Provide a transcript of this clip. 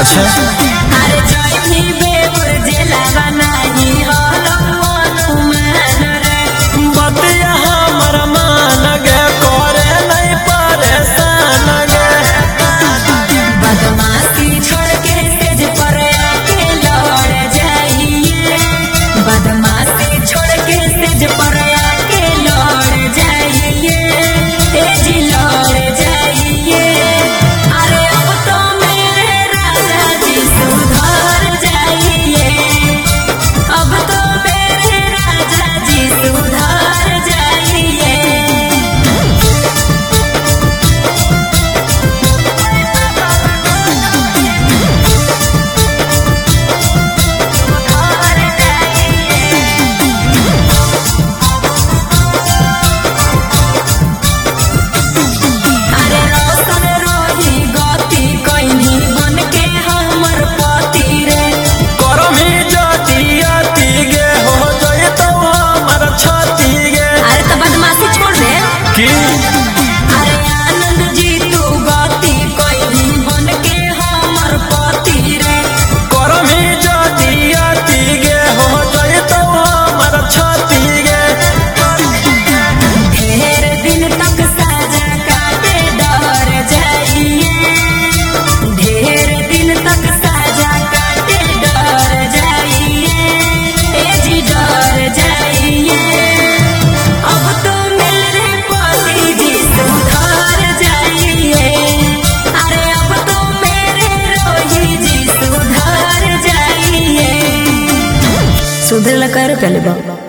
अच्छा अरे जाई बेबुर जेला बनाई होलो मन रे बतिया हमर मान गे करे नहीं परेशान गे बदमाशी छोड़ के तेज पर आके लड़ जाइए बदमाशी छोड़ के तेज पर आके लड़ जाइए तेज लड़ जाइए अरे अब तो मेरे राजा जी सुधर जाइए अब तो मेरे राजा जी सुधर जाइए अरे रोशन रोही गति कइनी बन के हमर पति रे करमी जतियती गे हो जई तो हमर छती गे अरे तो बदमाशी छोड़ दे की अरे आनंद जी तू गति कइनी बन के हमर पति रे करमी जतियती गे हो जई तो हमर छती गे ढेर दिन तक साजा काटे डर जाइए ढेर दिन तक साजा काटे डर जाइए ए जी डर जाइए अब तो मिल रे पति जी सुधर जाइए अरे अब तो मेरे रोही जी सुधर जाइए सुधर कर पहले बाबा